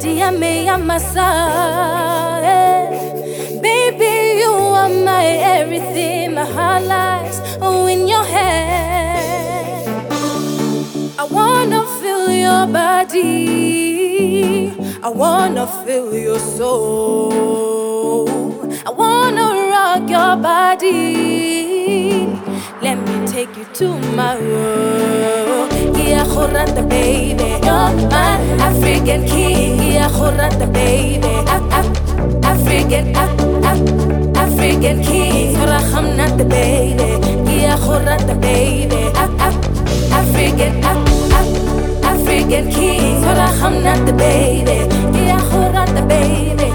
Diame Amasa. Baby, you are my everything. My heart lies in your hand. I wanna feel your body. I wanna feel your soul. I wanna rock your body. Let me take you to my world. Yeah, Khurata baby, you're my African king. Yeah, Khurata baby, African king. I'm not the baby. Yeah, Khurata baby, African king. I'm not the baby. Yeah, Khurata baby,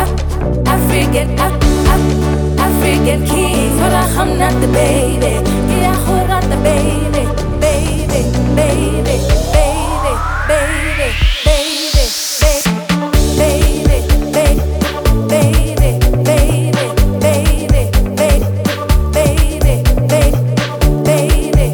African king. I'm not the baby. Yeah, Khurata baby, baby, baby, baby, baby, baby, baby, baby, baby, baby, baby, baby, baby,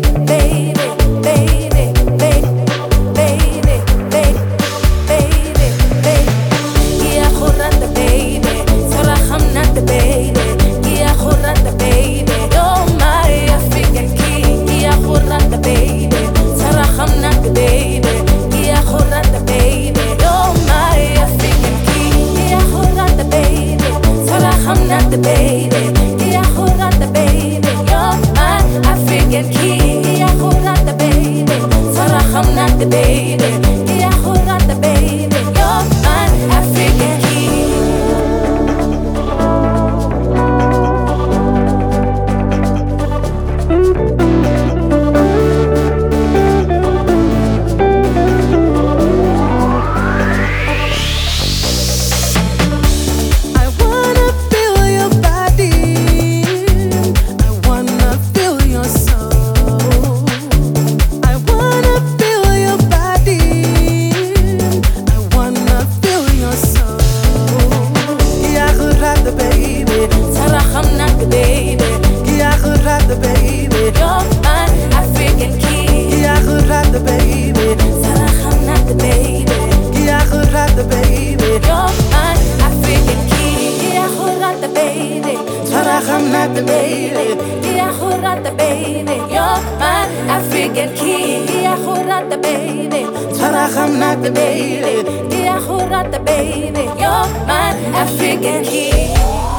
yeah, Khurata baby. I'm not the baby. Yeah, Khurata baby. You're my African king. Yeah, Khurata baby. I'm not the baby. Yeah, Khurata baby. You're my African king. Yeah, Khurata baby. I'm not the baby. Yeah, Khurata baby. You're my African king. Yeah, Khurata baby. I'm not the baby. Yeah, Khurata baby. You're my African king. I'm not the baby. Yeah, Khurata baby. You're my African king. Yeah, Khurata baby. I'm not the baby. Yeah, Khurata baby. You're my African king. Yeah, Khurata baby. I'm not the baby. Yeah, Khurata baby. You're my African king. Yeah, Khurata baby. I'm not the baby. Yeah, Khurata baby. You're my African king.